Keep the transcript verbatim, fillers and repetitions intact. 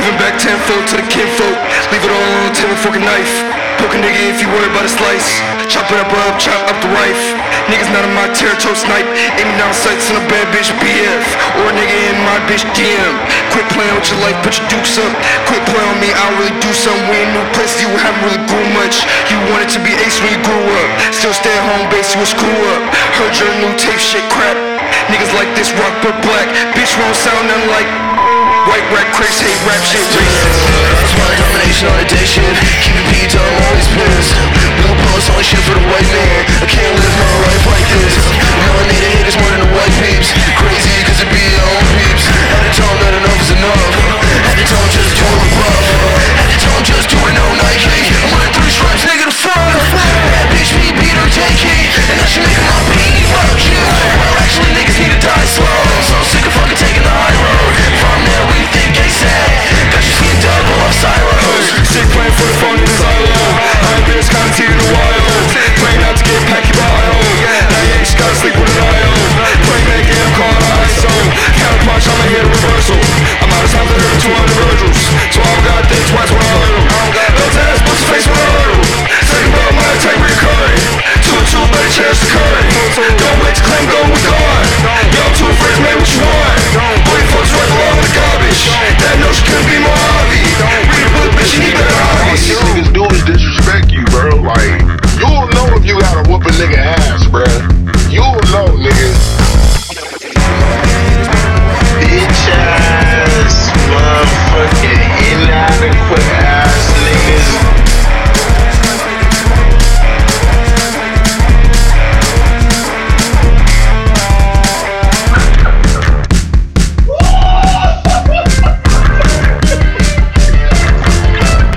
Giving back tenfold to the kinfolk. Leave it all on the table, fork and knife. Poke a nigga if you worry about a slice. Chop it up, up, chop up the rife. Niggas not in my territory snipe. Aiming down sights on a bad bitch B F. Or a nigga in my bitch D M. Quit playing with your life, put your dukes up. Quit playing on me, I'll really do something. We in new places, you haven't really grew much. You wanted to be ace when you grew up. Still stay at home base, you a screw up. Heard your new tape shit crap. Niggas like this rock but black. Bitch won't sound nothing like white rap, Chris hate rap shit. That's my domination on a day shift. Keep it P, I'm always pissed. Blue post, only shit for the white man. I can't live my life like this. Now I need a hit, it's more than the white peeps. Crazy cause it be your own peeps. Had to tell them that enough is enough.